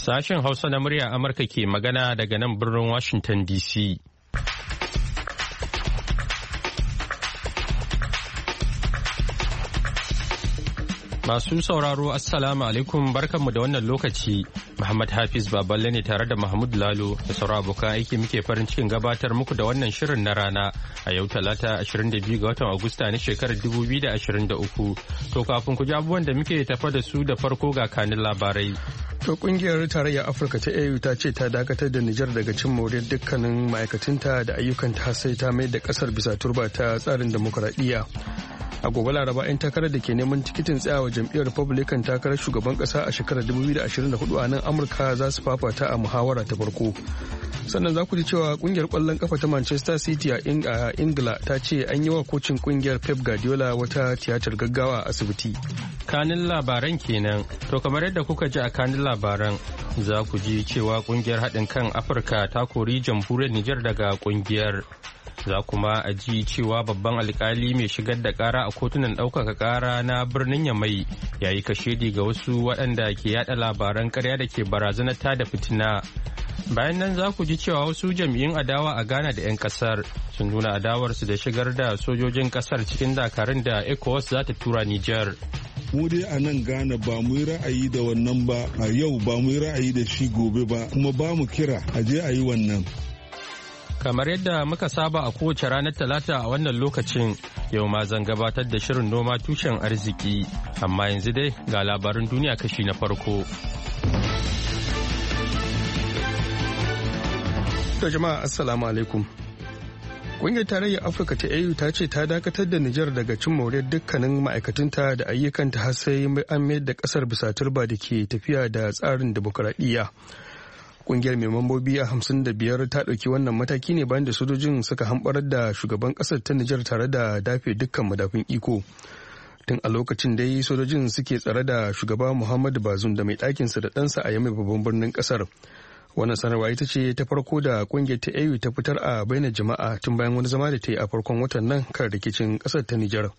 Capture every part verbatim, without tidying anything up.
Sashen Hausa na murya Amurka ke magana daga nan birnin Washington D C. Masu sauraro Assalamu alaikum barkanmu da wannan lokaci. Muhammad Hafiz Baballe ne tare da Mahmud Lalo da sauran abokan aiki muke farin cikin gabatar muku da wannan shirin na rana a yau talata ashirin da biyu ga watan Agusta na shekarar dubu biyu da ashirin da uku. To kafin ku ji abubuwan da muke tafa da su da farko ga kanin labarai. To kungiyar tarayyar Afirka ta A U ta ce ta dakatar da Nijar daga cin moriyar dukkanin ma'aikatanta da ayyukanta sai ta mai da kasar bisa turba ta tsarin demokuraɗiyya. A gobe laraba 'yan takarar da ke neman tikitin tsayawa jam'iyyar Republican takarar shugaban kasa a shekarar dubu biyu da ashirin da hudu a nan Amurka za su fafata a muhawara ta farko. Sannan za ku ji cewa kungiyar kwallon kafa ta Manchester City a Ingila ta ce an yi wa kocin kungiyar Pep Guardiola wata tiyatar gaggawa a asibiti. Kanin labaran kenan. To kamar yadda kuka ji a kanin labaran za ku ji cewa kungiyar haɗin kan Afirka ta kori jamhuriyar Nijar daga kungiyar. Za kuma a ji cewa babban alkali mai shigar da kara a kotunan ɗaukaka kara na birnin Yamai ya yi kashedi ga wasu waɗanda ke yada labaran karya da ke barazanar tada fitina. Bayan nan za ku ji cewa wasu jam'iyyun adawa a Ghana da 'yan kasar sun nuna adawarsu da shigar da sojojin kasar cikin dakarun da ECOWAS za ta tura Nijar. mu dai a nan Ghana ba mu yi ra'ayi da wannan ba, a yau ba mu yi ra'ayi da shi gobe ba, kuma ba mu kira a je a yi wannan. Kamar yadda muka saba a kowace ranar Talata a wannan lokacin, yau ma zan gabatar da shirin noma tushen arziki, amma yanzu dai ga labarin duniya kashi na farko. To jama'a assalamu alaikum. Ƙungiyar tarayyar Afirka ta A U ta ce ta dakatar da Nijar daga cin moriyar dukkanin ma'aikatunta da ayyukanta har sai an mayar da ƙasar bisa turba da ke tafiya da tsarin dimokuraɗiyya. Kungiyar mai mambobi a hamsin da biyar ta ɗauki wannan mataki ne bayan da sojojin suka hamɓarar da shugaban ƙasar ta Nijar tare da dafe dukkan madafun iko. Tun a lokacin dai sojojin suke tsare da shugaba Muhammadu Bazoum da mai ɗakinsa da ɗansa a Yamai babban birnin ƙasar. Wannan sanarwa ita ce ta farko da kungiyar ta A U ta fitar a bainar jama'a tun bayan wani zama da ta yi a farkon watan nan kan rikicin ƙasar ta Nijar.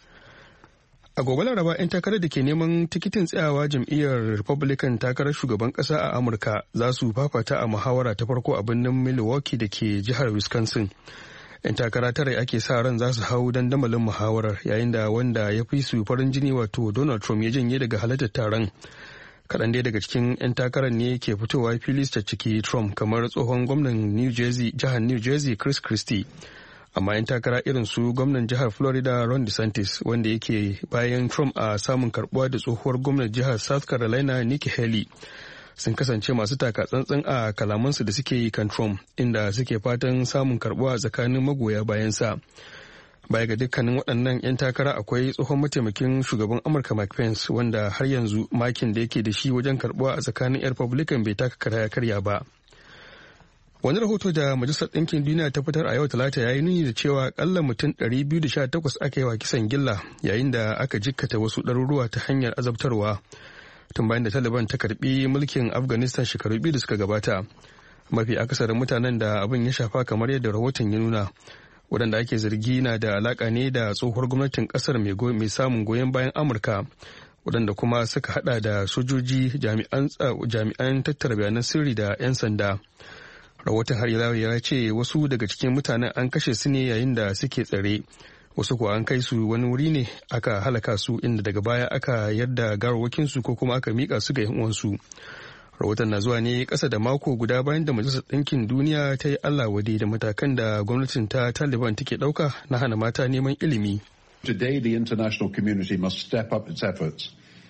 A gobe laraba 'yan takarar da ke neman tikitin tsayawa jam'iyyar Republican takarar shugaban kasa a Amurka za su fafata a muhawara ta farko a birnin Milwaukee da ke jihar Wisconsin. 'Yan takara tara ake sa ran za su hau dandamalin muhawarar yayin da wanda ya fi su farin jini wato Donald Trump ya janye daga halartar taron. Kaɗan dai daga cikin 'yan takarar ne ke fitowa fili ta ciki Trump kamar tsohon gwamnan New Jersey jihar New Jersey Chris Christie. Amma 'yan takara irin su gwamnan jihar Florida Ron DeSantis wanda yake bayan Trump a samun karbuwa da tsohuwar gwamnan jihar South Carolina Nikki Haley sun kasance masu taka tsantsan a kalamansu da suke yi kan Trump inda suke fatan samun karbuwa tsakanin magoya bayansa. Baya ga dukkanin waɗannan 'yan takara akwai tsohon mataimakin shugaban Amurka Mike Pence wanda har yanzu makin da yake da shi wajen karbuwa a tsakanin 'yan Republican bai taka kara karya ba. Wani rahoto da Majalisar Ɗinkin Duniya ta fitar a yau Talata ya yi nuni da cewa akalla mutum ɗari biyu da sha takwas aka yi wa kisan gilla yayin da aka jikkata wasu ɗaruruwa ta hanyar azabtarwa tun bayan da Taliban ta karbi mulkin Afghanistan shekaru biyu da suka gabata. Mafi akasarin mutanen da abin ya shafa kamar yadda rahoton ya nuna waɗanda ake zargi na da alaƙa ne da tsohuwar gwamnatin ƙasar mai samun goyon bayan Amurka waɗanda kuma suka haɗa da sojoji jami'an tattara bayanan sirri da 'yan sanda. Rahoton har ila ya ce wasu daga cikin mutanen an kashe su ne yayin da suke tsare, wasu kuwa an kai su wani wuri ne aka halaka su inda daga baya aka yadda gawarwakin su ko kuma aka mika su ga yan uwansu. Rahoton na zuwa ne kasa da mako guda bayan da Majalisar Ɗinkin Duniya ta yi Allah wade da matakan da gwamnatin ta Taliban take ɗauka na hana mata neman ilimi. Today the international community must step up its efforts.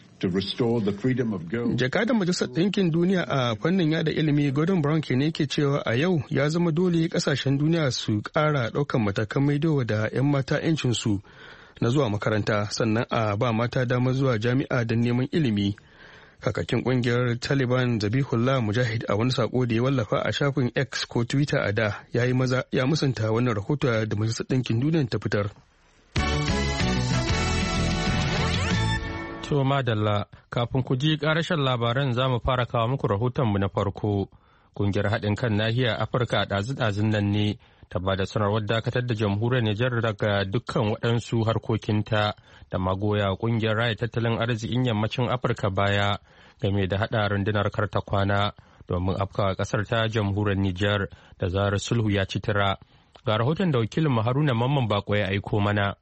Jakadan Majalisar Ɗinkin Duniya a fannin yada ilimi Gordon Brown ke ne ke cewa a yau ya zama dole kasashen duniya su ƙara ɗaukan matakan maidowa da 'yan mata 'yancinsu na zuwa makaranta sannan a ba mata damar zuwa jami'a don neman ilimi. Kakakin ƙungiyar Taliban Zabihullah Mujahid a wani sako da ya wallafa a shafin X ko Twitter a da ya yi maza ya musanta wannan rahoto da Majalisar Ɗinkin Duniya ta fitar. To madalla, kafin ku ji ƙarashen labaran za mu fara kawo muku rahotonmu na farko. Kungiyar haɗin kan nahiyar Afirka a ɗazu-ɗazun nan ne ta ba da sanarwar dakatar da jamhuriyar Nijar daga dukkan waɗansu harkokinta da magoya ƙungiyar raya tattalin arzikin yammacin Afirka baya game da haɗa rundunar karta kwana domin afkawa ƙasar ta jamhuriyar Nijar da zarar sulhu ya ci tira. Ga rahoton da wakilin Haruna Mamman Bako ya aiko mana.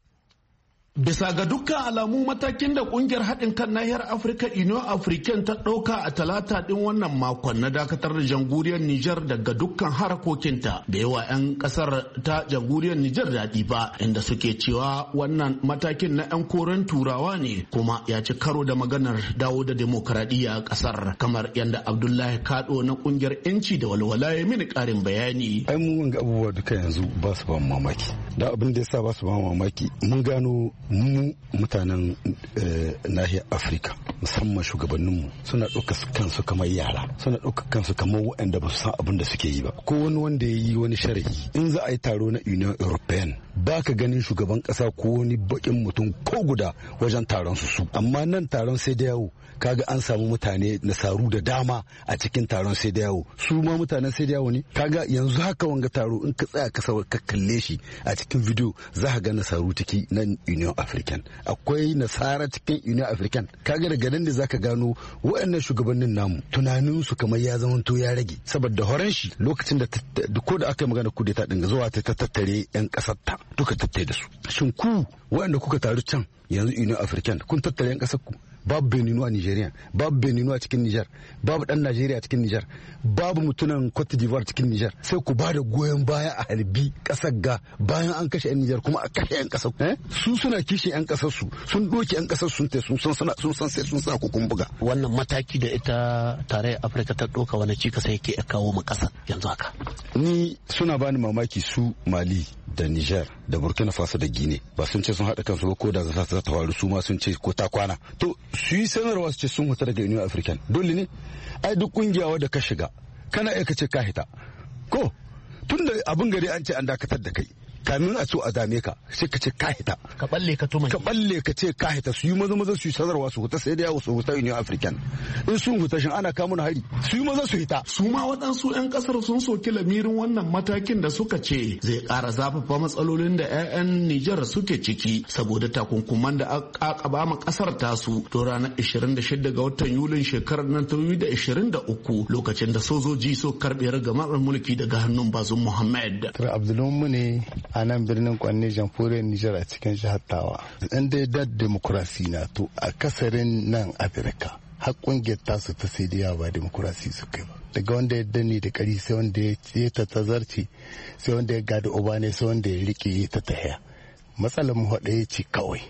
Bisa ga dukkan alamu matakin da kungiyar haɗin kan nahiyar Afirka Union African ta ɗauka a talata ɗin wannan makon na dakatar da jamhuriyar Nijar daga dukkan harakokinta da yawa 'yan ƙasar ta jamhuriyar Nijar daɗi ba, inda suke cewa wannan matakin na 'yan koren turawa ne kuma ya ci karo da maganar dawo da demokaradiyya a ƙasar, kamar yadda Abdullahi Kado na kungiyar 'yanci da walwala ya mini ƙarin bayani. Ai mu wanga abubuwa duka yanzu ba su ba mamaki. Da abin da yasa ba su ba mamaki mun gano mu mutanen nahiyar Afirka musamman shugabanninmu suna ɗauka kansu kamar yara, suna ɗauka kansu kamar waɗanda ba su san abin da suke yi ba. Ko wani wanda ya yi wani sharhi in za a yi taro na Union European ba ka ganin shugaban ƙasa ko wani baƙin mutum ko guda wajen taron su su, amma nan taron sai da yawo kaga an samu mutane nasaru da dama a cikin taron sai da yawo, su ma mutanen sai da yawo ne. Kaga yanzu haka wanga taro in ka tsaya ka ka kalle shi a cikin video za ka ga nasaru ciki na Union African, akwai nasara cikin Union African. Kaga daga nan da zaka gano waɗannan shugabannin namu tunanin su kamar ya zama to ya rage, saboda horon shi lokacin da ko da aka yi magana kudeta din zuwa ta tattare yan kasar ta duka tattare da su. Shin ku waɗanda kuka taru can yanzu Union African kun tattare yan kasar ku? Babu Beninu a Nigeria, babu Beninu a cikin Niger, babu dan Najeriya a cikin Niger, babu mutunan Cote d'Ivoire cikin Niger. Sai ku ba da goyon baya a halbi kasar ga bayan an kashe yan Niger kuma a kashe yan kasar eh? Su suna kishin yan kasar su, sun doke yan kasar sun te sun san sun san sai sun sa ku kun buga. Wannan mataki da ita tarayyar Afirka ta doka wani cika sai yake kawo mu kasar yanzu haka. Ni suna bani mamaki su Mali da Niger da Burkina Faso da Guinea ba sun ce sun haɗa kansu ba ko da za ta faru su ma sun ce ko ta kwana. To su yi sanarwa su ce sun huta daga Union African dole ne? Ai duk kungiya wadda ka shiga kana iya kace ka hita ko tun da abin gari an ce an dakatar da kai kamin a so a dame ka sai ka ce ka hita ka balle ka tuma ka balle ka ce ka hita su yi maza maza su yi sanarwa su huta sai da yawo su huta Union African. In sun huta shin ana kawo hari su yi maza su hita. Su ma waɗansu 'yan ƙasar sun soki lamirin wannan matakin da suka ce zai ƙara zafafa matsalolin da 'ya'yan Nijar suke ciki saboda takunkuman da aka ƙaba ma ƙasar tasu to ranar ishirin da shida ga watan Yulin shekarar nan ta biyu da ishirin da uku lokacin da sojoji so karɓe ragamar mulki daga hannun Bazoum Mohammed. Abdulmumu ne a nan birnin Kwanne jamhuriyar Nijar a cikin jihar Tawa. In dai da demokrasi na to a kasarin nan Afirka har kungiyar tasu ta sai da ba demokrasi su kai ba. Daga wanda ya danne da kari sai wanda ya ta tazarci sai wanda ya gada uba ne sai wanda ya rike ta tahiya. Matsalar mu haɗa ya ce kawai.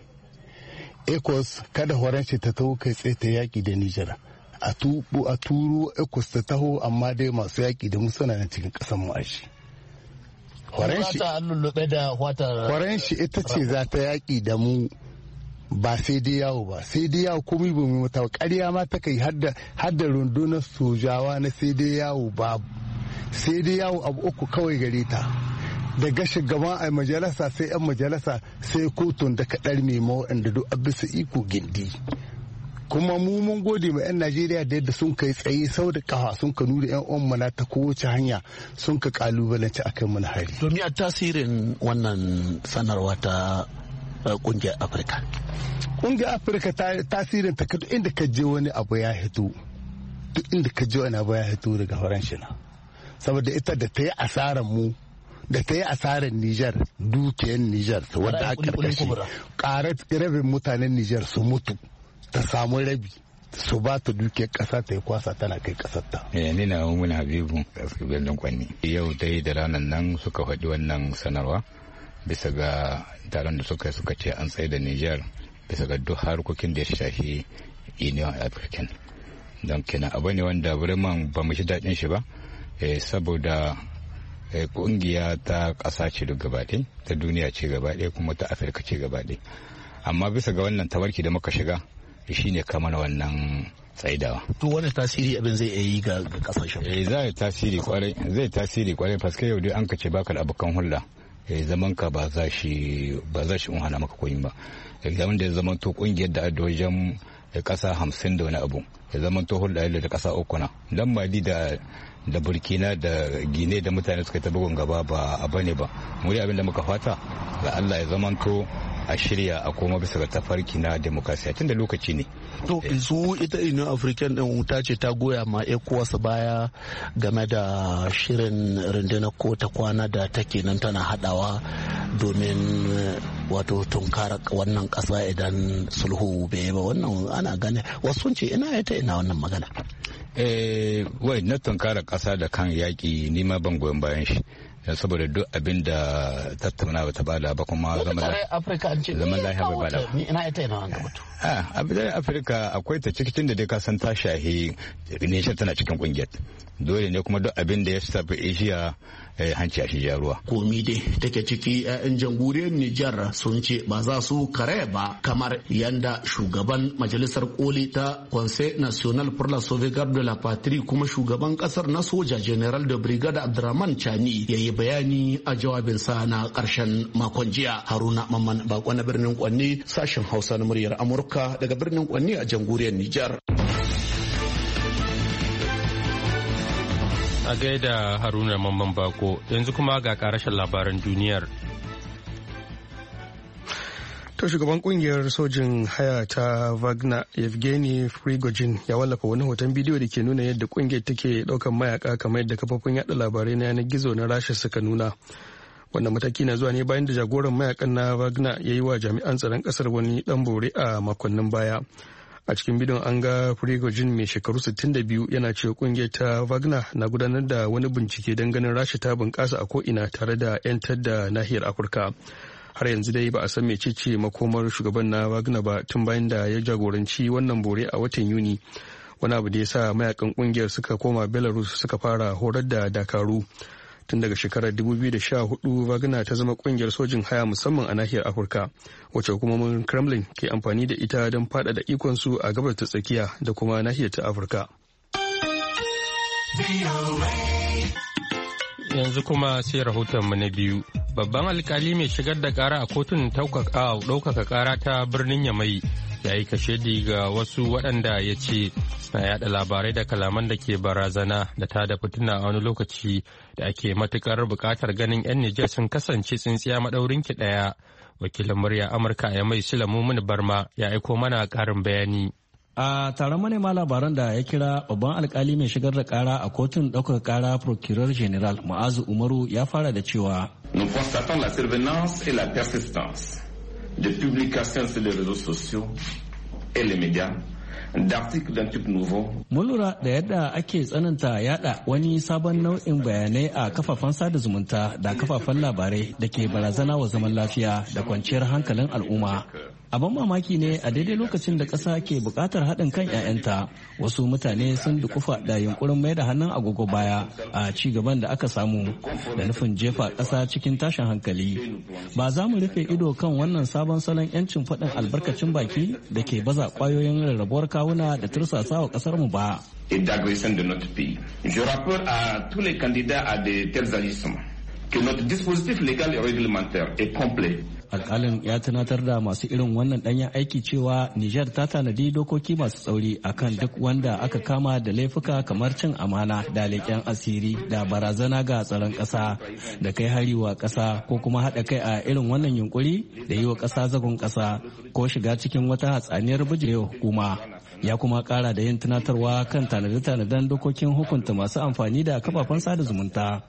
Ecos kada horon shi ta taho kai tsaye ta yaƙi da Nijar. A turo Ecos ta taho amma dai masu yaƙi da mu suna nan cikin ƙasar mu ashi. Horon shi ita ce za ta yaƙi da mu ba sai dai yawo ba sai dai yawo komai ba mu mata ƙarya ma ta kai har da rundunar sojawa na sai dai yawo babu sai dai yawo abu uku kawai gare ta daga shugaban a majalisa sai yan majalisa sai kotun da kaɗar mai waɗanda duk bisa iko gindi. Kuma mu mun gode ma 'yan Najeriya da yadda sun kai tsaye sau da kafa sun ka nuna 'yan uwan mana ta kowace hanya sun ka kalubalanci akan mana hari. Domin a tasirin wannan sanarwa ta kungiyar Afirka. Kungiyar Afirka tasirin ta duk inda ka je wani abu ya hito duk inda ka je wani abu ya hito daga Faransa na. Saboda ita da ta yi asarar mu da ta yi asarar Nijar dukiyar Nijar wadda aka karkashi ƙarar rabin mutanen Nijar su mutu. Ta samu rabi su ba ta duke kasa ta yi kwasa tana kai kasar ta. Eh ni na mun Habibu gaskiya birnin Kwanni. Yau dai da ranar nan suka faɗi wannan sanarwa bisa ga taron da suka suka ce an tsaye da Niger bisa ga duk harkokin da ya shafi Union African. Don kenan abu ne wanda vraiment ba mu shi daɗin shi ba saboda kungiya ta ƙasa ce duk gabaɗaya ta duniya ce gabaɗaya kuma ta Afirka ce gabaɗaya. Amma bisa ga wannan tabarki da muka shiga shi ne kamar wannan tsaidawa. To wani tasiri abin zai yi ga kasashen? Eh zai tasiri kwarai, zai tasiri kwarai paske yau dai an kace baka da abokan hulɗa. Eh zaman ka ba za shi ba za shi hana maka koyin ba. Zaman da ya zama to kungiyar da da wajen kasa hamsin da wani abu. Ya zama to hulɗa da kasa uku na. Dan Mali da da burkina da gine da mutane suka ta bugun gaba ba a bane ba. Mu abin da muka fata ga Allah ya zamanto a shirya a koma bisa ga tafarki na demokrasiya tun da lokaci ne. To su ita Union African din ta ce ta goya ma ECOWAS baya game da shirin rundunar ko ta kwana da take nan tana hadawa domin wato tunkara wannan kasa idan sulhu bai ba. Wannan ana gane wasu sun ce ina ita ina wannan magana. Eh wai na tunkara kasa da kan yaki ni ma ban goyon bayan shi. Saboda duk abin da tattauna ba ta bada ba kuma zaman lafiya bai bada ba. Ina ita ina wanga mutu. Ah, abin da Afirka akwai ta cikin da dai ka san ta shahi ne tana cikin kungiyar. Dole ne kuma duk abin da ya shafi Asia hanci a shi jaruwa. Komi dai take ciki 'ya'yan jamhuriyar Nijar sun ce ba za su kare ba kamar yanda shugaban majalisar koli ta Conseil National pour la Sauvegarde de la Patrie kuma shugaban kasar na soja General de Brigade Abdurrahman Chani yayi bayani a jawabinsa na karshen makon jiya. Haruna Mamman Bako na birnin Kwanni, sashen Hausa na muryar Amurka daga birnin Kwanni a jamhuriyar Nijar. A gaida Haruna Mamman Bako, yanzu kuma ga karashin labaran duniyar. To shugaban kungiyar sojin haya ta Wagner Yevgeny Prigozhin ya wallafa wani hoton bidiyo da ke nuna yadda kungiyar take daukan mayaka kamar yadda kafofin yada labarai na yanar gizo na Rasha suka nuna. Wannan mataki na zuwa ne bayan da jagoran mayakan na Wagner ya yi wa jami'an tsaron kasar wani dan bore a makonnin baya. A cikin bidiyon an ga Prigozhin mai shekaru sittin da biyu yana cewa kungiyar ta Wagner na gudanar da wani bincike don ganin Rasha ta bunƙasa a ko'ina tare da 'yantar da nahiyar Afirka. Har yanzu dai ba a san mecece makomar shugaban na Wagner ba tun bayan da ya jagoranci wannan bore a watan Yuni. Wani abu da ya sa mayakan kungiyar suka koma Belarus suka fara horar da dakaru. Tun daga shekarar dubu biyu da sha hudu Wagner ta zama kungiyar sojin haya musamman a nahiyar Afirka, wacce hukumomin Kremlin ke amfani da ita don faɗaɗa ikonsu a gabar ta tsakiya da kuma nahiyar ta Afirka. Yanzu kuma sai rahotonmu na biyu. Babban alkali mai shigar da kara a kotun ɗaukaka kara ta birnin Yamai ya yi kashedi ga wasu waɗanda ya ce suna yada labarai da kalaman da ke barazana da ta da fitina a wani lokaci da ake matukar buƙatar ganin 'yan Nijar sun kasance tsintsiya maɗaurin ki ɗaya. Wakilin murya Amurka a Yamai Sulamu Muni Barma ya aiko mana ƙarin bayani. A taron manema labaran da ya kira babban alkali mai shigar da kara a kotun ɗaukaka kara Procureur General Ma'azu Umaru ya fara da cewa Nous constatons la surveillance et la persistance de publications sur les réseaux sociaux et les médias d'articles d'un type nouveau. Mun lura da yadda ake tsananta yada wani sabon nau'in bayanai a kafafen sada zumunta da kafafen labarai da ke barazana wa zaman lafiya da kwanciyar hankalin al'umma. Abin mamaki ne a daidai lokacin da ƙasa ke buƙatar haɗin kan 'ya'yanta, wasu mutane sun dukufa da yunkurin mai da hannun agogo baya a ci gaban da aka samu da nufin jefa ƙasa cikin tashin hankali. Ba za mu rufe ido kan wannan sabon salon 'yancin faɗin albarkacin baki da ke baza ƙwayoyin rarrabuwar kawuna da tursasa wa ƙasar mu ba. Et d'agression de notre pays. Je rappelle à tous les candidats à de tels agissements que notre dispositif légal et réglementaire est complet. Alƙalin ya tunatar da masu irin wannan ɗanyen aiki cewa Nijar ta tanadi dokoki masu tsauri akan duk wanda aka kama da laifuka kamar cin amana da leƙen asiri da barazana ga tsaron ƙasa da kai hari wa ƙasa ko kuma haɗa kai a irin wannan yunkuri da yi wa ƙasa zagon ƙasa ko shiga cikin wata hatsaniyar bijirewa hukuma. Ya kuma ƙara da yin tunatarwa kan tanade-tanaden dokokin hukunta masu amfani da kafafen sada zumunta.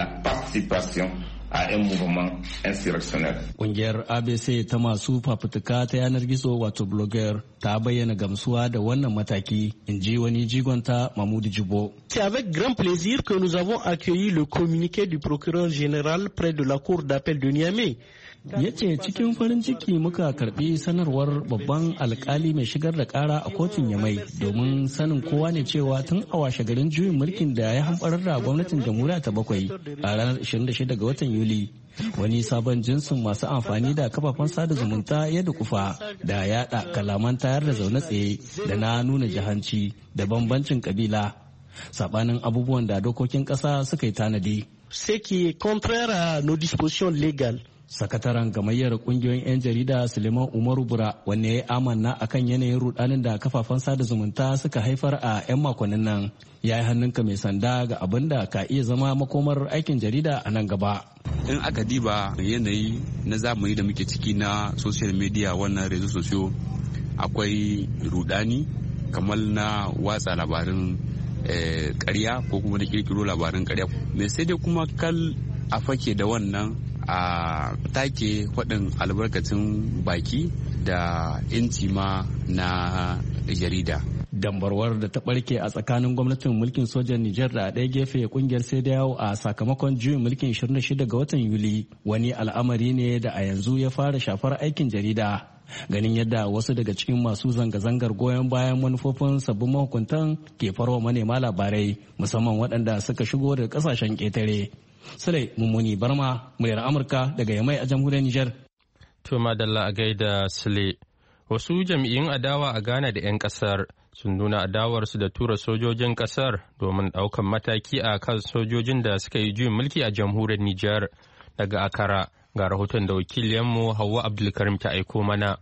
a 'yan movement insurrectionnel. Ƙungiyar A B C ta masu fafutuka ta yanar gizo wato blogger ta bayyana gamsuwa da wannan mataki, in ji wani jigonta Mamudu Jibo. C'est avec grand plaisir que nous avons accueilli le communiqué du procureur général près de la cour d'appel de Niamey. Ya ce cikin farin ciki muka karbi sanarwar babban alkali mai shigar da kara a kotun Yamai domin sanin kowa ne cewa tun a washe garin juyin mulkin da ya hamɓarar da gwamnatin jamhuriya ta bakwai a ranar ishirin da shida ga watan Yuli. Wani sabon jinsin masu amfani da kafafen sada zumunta ya dukufa da yada kalaman tayar da zaune tsaye da na nuna jahanci da bambancin kabila sabanin abubuwan da dokokin ƙasa suka yi tanadi. ce qui est contraire à nos dispositions légales. Sakataren gamayyar kungiyoyin 'yan jarida Suleiman Umaru Bura wanne ya amanna akan yanayin rudanin da kafafen sada zumunta suka haifar a 'yan makonnin nan ya yi hannunka mai sanda ga abin da ka iya zama makomar aikin jarida a nan gaba. In aka diba yanayi na zamani da muke ciki na social media wannan rezo sosiyo akwai rudani kamar na watsa labarin karya ko kuma na kirkiro labarin karya. Me sai dai kuma kal a fake da wannan a take faɗin albarkacin baki da inci ma na jarida. Dambarwar da ta ɓarke a tsakanin gwamnatin mulkin sojan Nijar da ɗaya gefe kungiyar sai da yawo a sakamakon juyin mulkin ishirin da shida ga watan Yuli wani al'amari ne da a yanzu ya fara shafar aikin jarida. Ganin yadda wasu daga cikin masu zanga-zangar goyon bayan manufofin sabbin mahukuntan ke farwa manema labarai musamman waɗanda suka shigo daga ƙasashen ƙetare. Sule Mummuni Barma, muryar Amurka daga Yamai a jamhuriyar Nijar. To madalla a gaida Sule. Wasu jam'iyyun adawa a Ghana da 'yan kasar sun nuna adawarsu da tura sojojin kasar domin ɗaukan mataki a kan sojojin da suka yi juyin mulki a jamhuriyar Nijar. Daga Akara ga rahoton da wakiliyanmu Hauwa Abdulkarim ta aiko mana.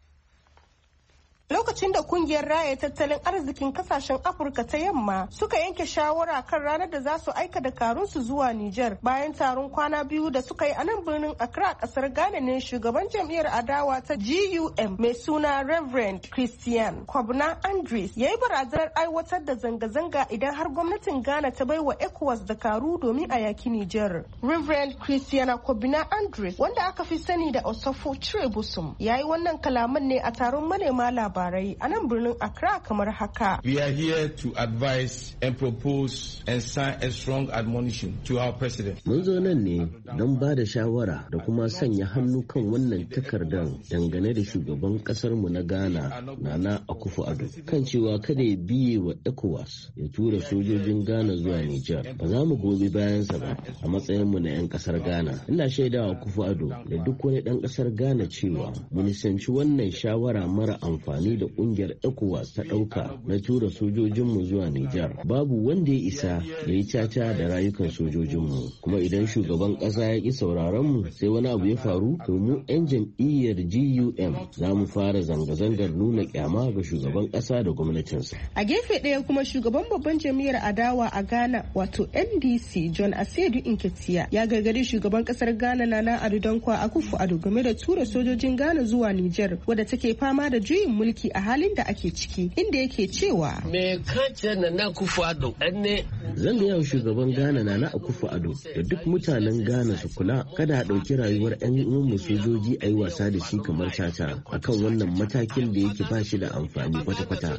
Lokacin da kungiyar raya tattalin arzikin kasashen Afirka ta yamma suka yanke shawara kan ranar da za su aika dakarunsu zuwa Nijar bayan taron kwana biyu da suka yi a nan birnin Accra kasar Ghana ne shugaban jam'iyyar adawa ta G U M mai suna Reverend Christian Kwabna Andres ya yi barazanar aiwatar da zanga-zanga idan har gwamnatin Ghana ta bai wa ECOWAS dakaru domin a yaki Nijar. Reverend Christian Kwabna Andres wanda aka fi sani da Osofo Chirebusum ya yi wannan kalaman ne a taron manema labarai a nan birnin Accra kamar haka. We are here to advise and propose and sign a strong admonition to our president. Mun zo nan ne don ba da shawara da kuma sanya hannu kan wannan takardar dangane da shugaban kasar mu na Ghana Nana Akufo-Addo kan cewa kada ya biye wa ECOWAS ya tura sojojin Ghana zuwa Nijar. Ba za mu gobe bayansa ba a matsayin mu na 'yan kasar Ghana. Ina shaidawa Akufo-Addo da duk wani dan kasar Ghana cewa mu nisanci wannan shawara mara amfani da kungiyar ECOWAS ta dauka na tura sojojinmu zuwa Nijar. Babu wanda ya isa ya yi caca da rayukan sojojinmu. Kuma idan shugaban kasa ya ki sauraron mu sai wani abu ya faru to mu 'yan jam'iyyar G U M za mu fara zanga-zangar nuna kyama ga shugaban kasa da gwamnatinsa. A gefe ɗaya kuma shugaban babban jam'iyyar adawa a Ghana wato N D C John Asedu Inketia ya gargadi shugaban kasar Ghana Nana Addo Dankwa Akufo-Addo game da tura sojojin Ghana zuwa Nijar wadda take fama da juyin mulki a halin da ake ciki inda yake cewa me kace Nana Akufo-Addo ne zan ga yau shugaban Ghana Nana Akufo-Addo da duk mutanen Ghana su kula kada a dauki rayuwar ƴan uwan sojoji a yi wasa da shi kamar caca akan wannan matakin da yake ba shi da amfani kwata-kwata.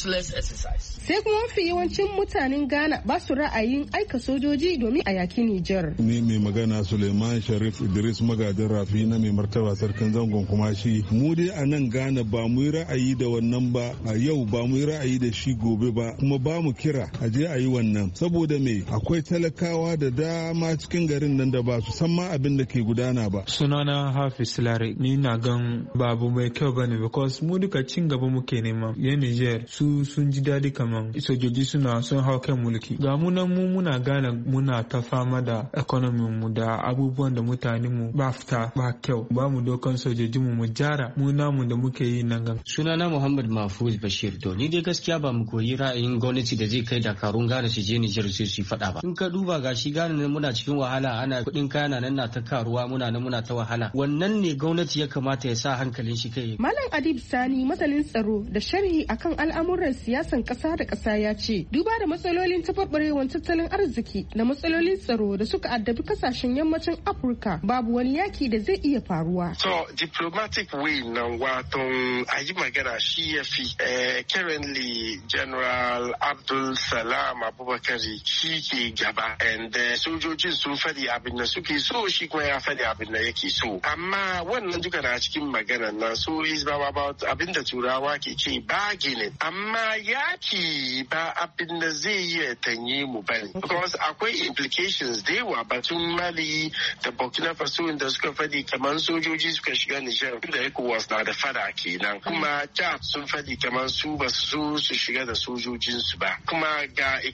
Sai kuma mafi yawancin mutanen Ghana ba su ra'ayin aika sojoji domin a yaki Nijar. Ni mai magana Suleiman Sharif Idris Magadin Rafi na mai martaba sarkin zangon kuma shi mu dai a nan Ghana ba mu yi ra'ayi da wannan ba a yau ba mu yi ra'ayi da shi gobe ba kuma ba mu kira a je a yi wannan saboda me akwai talakawa da dama cikin garin nan da ba su san ma abin da ke gudana ba. Sunana Hafiz Lare ni na gan babu mai kyau bane because mu duka cin gaba muke nema yan Niger su sun ji dadi kaman sojoji suna sun hau kan mulki ga mu nan mu muna gane muna ta fama da economy mu da abubuwan da mutane mu ba fita ba kyau ba mu dokan sojoji mu mu jara mu namu da muke yi nan gan. Sunana Muhammad Mahfuz Bashir to ni dai gaskiya ba mu koyi ra'ayin gwamnati da zai kai dakarun Ghana su je Niger su su fada ba in ka duba gashi Ghana ne muna cikin wahala ana kudin kayana nan na ta karuwa muna nan muna ta wahala wannan ne gwamnati ya kamata ya sa hankalin shi kai. Malam Adib Sani masanin tsaro da sharhi akan al'amuran siyasan kasa da kasa ya ce duba da matsalolin tabarbarewar tattalin arziki da matsalolin tsaro da suka addabi kasashen yammacin Afirka babu wani yaki da zai iya faruwa. So diplomatic way nan wato a yi magana shi ya fi currently General Abdul Salam Abubakari shi ke gaba and sojojin sun faɗi abin da suke so shi kuma ya faɗi abin da yake so amma wannan duka na cikin magana nan so is about abin da turawa ke ce bargaining amma yaki ba abin da zai iya tanye mu bane because akwai implications da yawa batun Mali da Burkina Faso da suka faɗi kamar sojoji suka shiga Niger da ECOWAS na da fada kenan kuma Chad sun faɗi kamar su ba su su shiga da sojojinsu ba kuma ga economic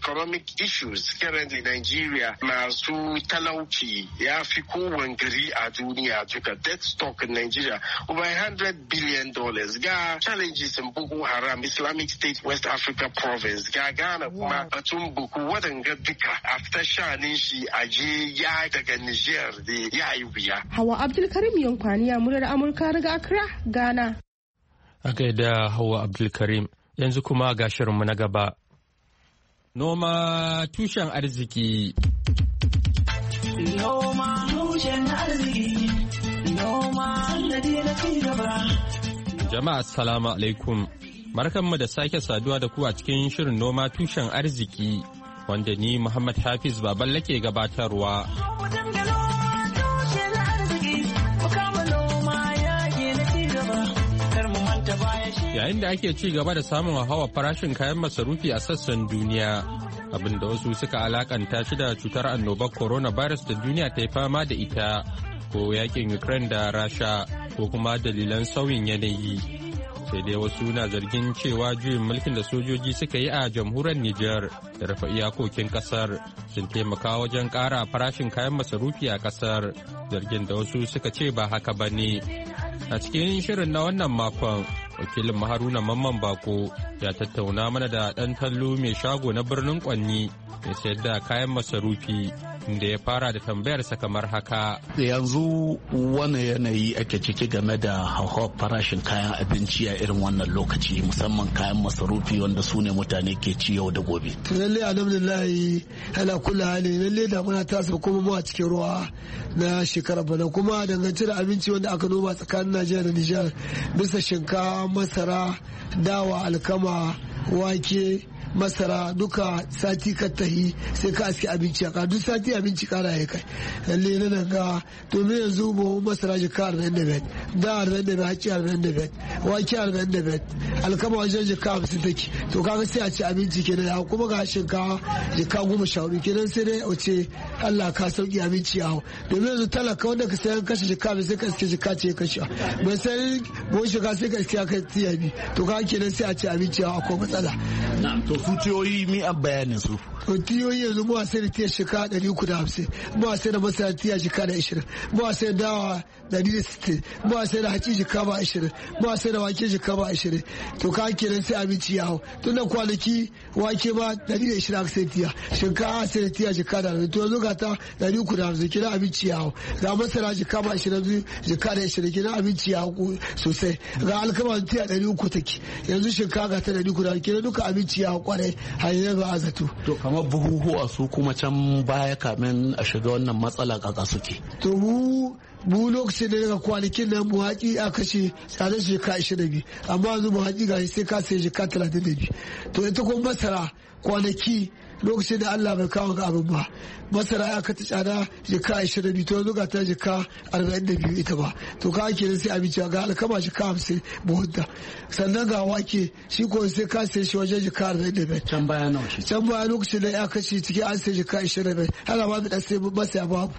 economic issues currently Nigeria masu talauci ya fi kowane gari a duniya duka. Debt stock in Nigeria over one hundred billion dollars. Ga challenges in Boko Haram, Islamic State, West Africa province. Ga Ghana kuma batun buku waɗanga duka after shanin shi aje ya daga Niger da ya yi wuya. Hawa Abdulkarim Yankwaniya murar Amurka daga Accra, Ghana. A gaida Hawa Abdulkarim, yanzu kuma ga shirinmu na gaba. Noma tushen arziki. Noma tushen arziki. Noma sannadi na ci gaba. Jama'a assalamu alaikum. Barkanmu da sake saduwa da ku a cikin shirin noma tushen arziki wanda ni Muhammad Hafiz Baballe ke gabatarwa. Yayin da ake ci gaba da samun hawa farashin kayan masarufi a sassan duniya, abinda wasu suka alakanta shi da cutar annobar coronavirus da duniya ta yi fama da ita, ko yakin Ukraine da Rasha, ko kuma dalilan sauyin yanayi. Sai dai wasu na zargin cewa juyin mulkin da sojoji suka yi a jamhuriyar Nijar da rufe iyakokin kasar sun taimaka wajen ƙara farashin kayan masarufi a kasar, zargin da wasu suka ce ba haka ba ne. A cikin shirin na wannan makon, wakilin Haruna Mamman Bako ya tattauna mana da ɗan tallo mai shago na birnin Kwanni mai sayar da kayan masarufi, inda ya fara da tambayarsa kamar haka. Yanzu wani yanayi ake ciki game da hauhawar farashin kayan abinci a irin wannan lokaci, musamman kayan masarufi wanda su ne mutane ke ci yau da gobe. Lalle alhamdulillahi ala kulli hali lalle da muna tasa kuma mu a cikin ruwa na shekara bana, kuma dangance da abinci wanda aka noma tsakanin Najeriya da Nijar bisa shinkafa, masara, dawa, alkama, wake, masara duka sati ka tahi sai ka aske abinci a duk sati abinci kara ya kai lalle na nan ga domin yanzu mu masara jika arba'in da biyar, da arba'in da biyar, haci arba'in da biyar, wake arba'in da biyar, alkama wajen jika hamsin take, to kaga sai a ci abinci kenan, ya kuma ga shinkawa jika goma sha hudu kenan, sai dai a ce Allah ka sauki abinci a hau, domin yanzu talaka wanda ka sayan kashe jika bai sai ka iske jika ce kashe bai sai buhun shiga sai ka iske ya kai tiya bi, to kaga kenan sai a ci abinci a hau akwai matsala. To su tiyoyi mi a bayanin su? To tiyoyi yanzu mu a sai da tiya shika ɗari uku da hamsin, mu a sai da masara tiya shika da ishirin, mu a sai dawa ɗari da sittin, mu a sai da haci shika ba ishirin, mu a sai da wake shika ba ishirin, to ka kenan sai abinci ya hau. Tun da kwanaki wake ba ɗari da ishirin aka sai tiya, shinkafa sai da tiya shika da hamsin, to yanzu ga ta ɗari uku da hamsin kenan abinci ya hau. Ga masara shika ba ishirin shika da ishirin kenan abinci ya hau sosai. Ga alkama tiya ɗari uku take, yanzu shinkafa ga ta ɗari uku da hamsin kenan duka abinci ya hau kwarai hanyar ba a zato. To kamar buhuhuwa su kuma can baya kamin a shiga wannan matsala kaka suke. To mu mu lokacin da daga kwanakin nan mu haƙi a kashe tsadar shekara ashirin da biyu, amma yanzu mu haƙi ga sai ka sai shekara talatin da biyu. To ita kuma masara kwanaki lokacin da Allah bai kawo ga abin ba, masara ya kata tsada jika ashirin da biyu, to yanzu ga ta jika arba'in da biyu ita ba, to ka ake sai abinci ga alkama jika hamsin buhunta, sannan ga wake shi ko sai ka sai shi wajen jika arba'in da biyar. Can baya nawa shi? Can baya lokacin da ya kashe ciki an sai jika ashirin da biyar, haka ba da sai masa ya babu.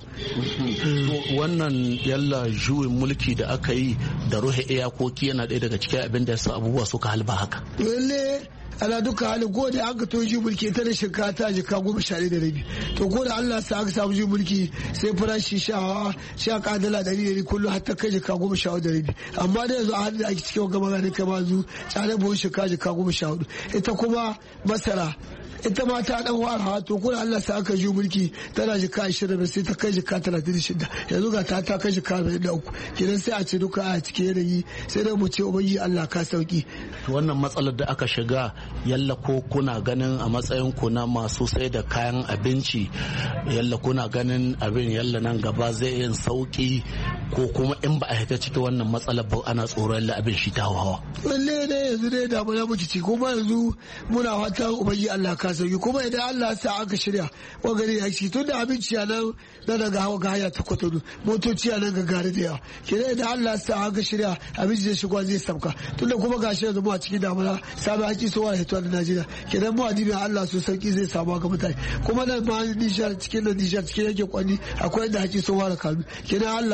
Wannan yalla juyin mulki da aka yi da ruhe iyakoki yana ɗaya daga cikin abin da ya sa abubuwa suka halba haka. Lalle ala duka halin ko da aka to ji mulki ita da shinkafa ta jika goma sha da rabi, to ko da Allah sa aka samu ji mulki sai farashi sha sha kadala ɗari ɗari kullum har ta kai jika goma sha da rabi, amma da yanzu a halin da ake cikin gama ganin kama zu tsarin buhun shinkafa jika goma sha hudu, ita kuma masara ita ma ta dan wara, to ko da Allah sa aka ji mulki tana jika ashirin sai ta kai jika talatin da shida, yanzu ga ta ta kai jika arba'in da uku, kenan sai a ce duka a cikin yanayi sai dai mu ce ubangi Allah ka sauki. Wannan matsalar da aka shiga yalla ko kuna ganin a matsayin ku na masu sai da kayan abinci, yalla kuna ganin abin yalla nan gaba zai yin sauki, ko kuma in ba a hita cikin wannan matsalar ba ana tsoron yalla abin shi ta hawa? Lalle ne yanzu dai da muna muke ci, kuma yanzu muna fata ubangi Allah ka sauki, kuma idan Allah sa aka shirya wagari ya ci tun da abinci a nan na daga hawa ga haya ta kwatano, motoci a nan ga gari da yawa, kenan idan Allah sa aka shirya abinci zai shigo zai sauka, tun da kuma gashi yanzu mu a cikin damuna sabon haƙi so wani hito da Najeriya, kenan mu adibin Allah su sauki zai samu ga mutane, kuma nan ma Nijar cikin nan Nijar cikin yake kwani akwai inda haƙi so wani kanu, kenan Allah so mu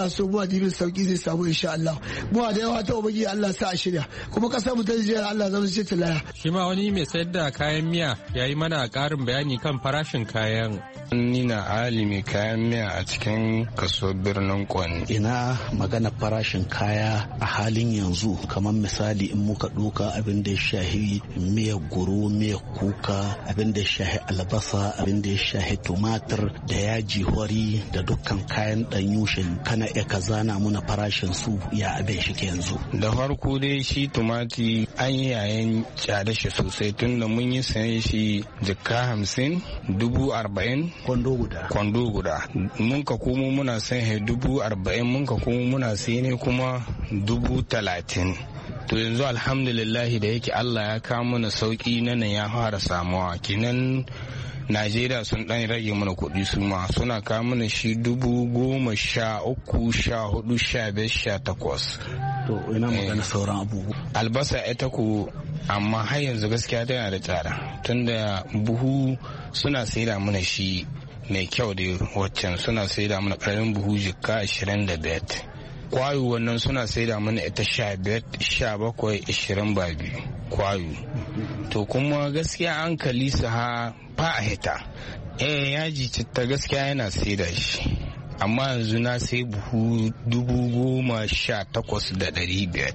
addinin sauki zai samu insha Allah. Mu da yawa ta ubangi Allah sa a shirya kuma kasar mu ta Nijar Allah zama ce ta laya. Shi ma wani mai sayar da kayan miya ya yi mana ƙarin bayani kan farashin kayan. Ni na Ali mai kayan miya a cikin kasuwar birnin Kwanni. Ina magana farashin kaya a halin yanzu kamar misali in muka ɗoka abin da ya shahi miyar goro, miyar kuka, abin da ya shahi albasa, abin da ya shahi tumatir da yaji hori da dukkan kayan ɗanyushin kana iya ka zana muna farashin su ya abin shi ke yanzu. Da farko dai shi tumati an yi yayin tsada shi sosai tunda mun yi sayan shi jikka hamsin dubu arba'in kwando guda kwando guda mun ka komo muna sayan dubu arba'in mun ka komo muna sayan ne kuma dubu talatin. To yanzu alhamdulillahi da yake Allah ya kawo mana sauki nan ya fara samuwa kinan Najeriya sun dan rage mana kuɗi su ma suna kawo mana shi dubu goma sha uku sha hudu sha biyar sha takwas. To ina magana sauran abubuwa. Albasa ita ku amma har yanzu gaskiya tana da tsada tunda buhu suna saida mana shi mai kyau da waccan suna saida mana ƙaramin buhu jikka ashirin da biyar. Kwayo wannan suna saida mana ita sha biyar sha bakwai ashirin ba biyu kwayo. To kuma gaskiya an kalisa ha ba a hita. Eh yaji citta gaskiya yana saida shi. Amma yanzu na sai buhu dubu goma sha takwas da ɗari biyar.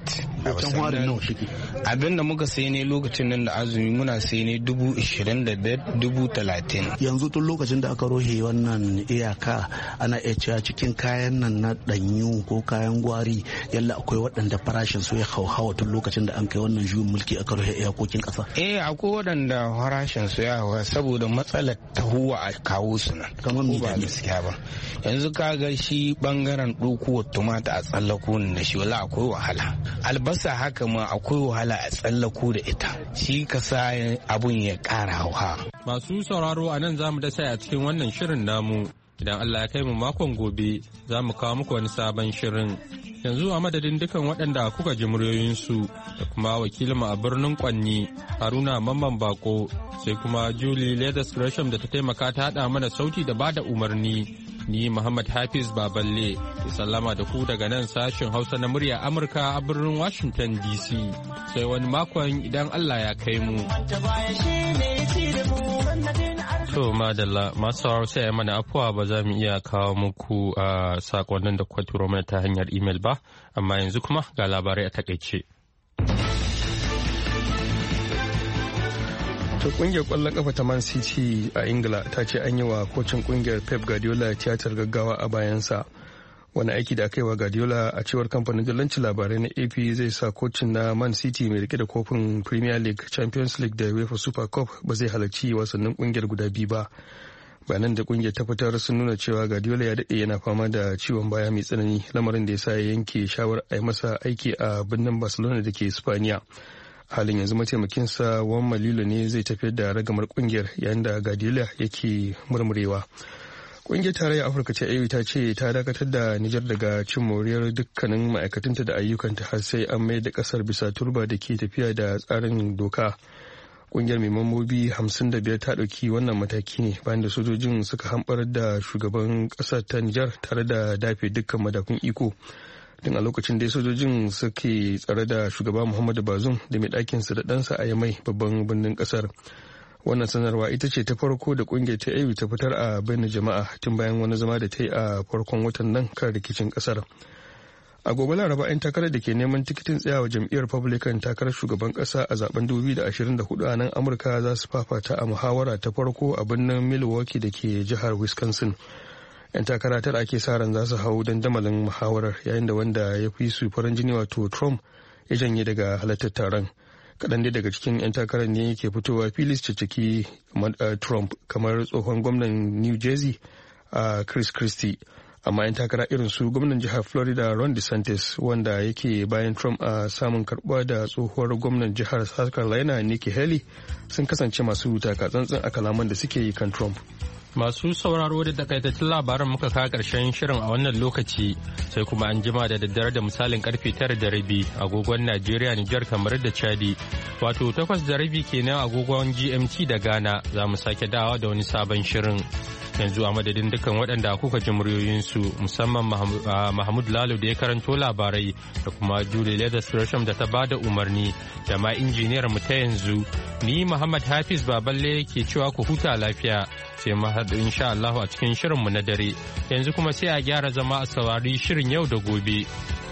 Abin da muka sai ne lokacin nan da azumi muna sai ne dubu ishirin da biyar dubu talatin. Yanzu tun lokacin da aka rohe wannan iyaka ana iya cewa cikin kayan nan na ɗanyu ko kayan gwari yalla akwai waɗanda farashin su ya hauhawa tun lokacin da an kai wannan juyin mulki aka rohe iyakokin ƙasa. Eh akwai waɗanda farashin su ya hauhawa saboda matsalar tahuwa a kawo su nan. Kamar me ba gaskiya ba. Yanzu kaga shi bangaren ɗaukuwar tumata a tsallako da shi wala akwai wahala. Albasa haka ma akwai wahala a tsallako da ita. Shi ka sa abun ya ƙara hauha. Masu sauraro a nan za mu dasa a cikin wannan shirin namu. Idan Allah ya kai mu makon gobe za mu kawo muku wani sabon shirin. Yanzu a madadin dukan waɗanda kuka ji muryoyinsu da kuma wakilin a birnin Kwanni Haruna Mamman Bako sai kuma Julie Leathers Gresham da ta taimaka ta haɗa mana sauti da bada umarni. Ni Muhammad Hafiz Baballe ke sallama da ku daga nan sashen Hausa na murya Amurka a birnin Washington D C. Sai wani makon idan Allah ya kai mu. To madalla masu sauraro sai mana afuwa ba za mu iya kawo muku a sakonnin da kuka turo mana ta hanyar imel ba, amma yanzu kuma ga labarai a takaice. ta kungiyar kwallon kafa ta Man City a Ingila ta ce an yi wa kocin kungiyar Pep Guardiola tiyatar gaggawa a bayansa. Wani aiki da aka yi wa Guardiola a cewar kamfanin dillancin labarai na A P zai sa kocin na Man City mai rike da kofin Premier League, Champions League da UEFA Super Cup ba zai halarci wasannin kungiyar guda biyu ba. Bayanan da kungiyar ta fitar sun nuna cewa Guardiola ya daɗe yana fama da ciwon baya mai tsanani, lamarin da ya sa ya yanke shawarar a yi masa aiki a birnin Barcelona da ke Spaniya. Halin yanzu mataimakinsa Juan Malilo ne zai tafiyar da ragamar kungiyar yayin da Guardiola yake murmurewa. Kungiyar tarayyar Afirka ta A U ta ce ta dakatar da Nijar daga cin moriyar dukkanin ma'aikatanta da ayyukanta har sai an mai da kasar bisa turba da ke tafiya da tsarin doka. Kungiyar mai mambobi hamsin da biyar ta ɗauki wannan mataki ne bayan da sojojin suka hamɓar da shugaban ƙasar ta Nijar tare da dafe dukkan madafun iko. Tun a lokacin da sojojin suke tsare da shugaba Muhammadu Bazoum da mai ɗakinsa da ɗansa a Yamai babban birnin ƙasar. Wannan sanarwa ita ce ta farko da kungiyar ta A U ta fitar a bayyana jama'a tun bayan wani zama da ta yi a farkon watan nan kan rikicin ƙasar. A gobe Laraba 'yan takarar da ke neman tikitin tsayawa jam'iyyar Republican takarar shugaban ƙasa a zaben dubu biyu da ashirin da hudu a nan Amurka za su fafata a muhawara ta farko a birnin Milwaukee da ke jihar Wisconsin. 'Yan takara tara ake sa ran za su hau dandamalin muhawarar yayin da wanda ya fi su farin jini wato Trump ya janye daga halartar taron. Kaɗan dai daga cikin 'yan takarar ne ke fitowa filis cicciki Trump kamar tsohon gwamnan New Jersey a Chris Christie. Amma 'yan takara irin su gwamnan jihar Florida Ron DeSantis wanda yake bayan Trump a samun karɓa da tsohuwar gwamnan jihar South Carolina Nikki Haley sun kasance masu taka tsantsan a kalaman da suke yi kan Trump. Masu sauraro da takaitattun labaran muka kawo karshen shirin a wannan lokaci sai kuma an jima da daddare da misalin karfe tara da rabi agogon Najeriya, Nijar, kamar da Chadi. Wato takwas da rabi kenan agogon G M T da Ghana za mu sake dawa da wani sabon shirin. yanzu a madadin dukkan waɗanda kuka ji muryoyinsu musamman Mahmud Lalo da ya karanto labarai da kuma Julie Leathers Gresham da ta bada umarni da ma injiniyar mu ta yanzu ni Muhammad Hafiz Baballe ke cewa ku huta lafiya sai mu haɗu insha Allah a cikin shirinmu na dare yanzu kuma sai a gyara zama a saurari shirin yau da gobe.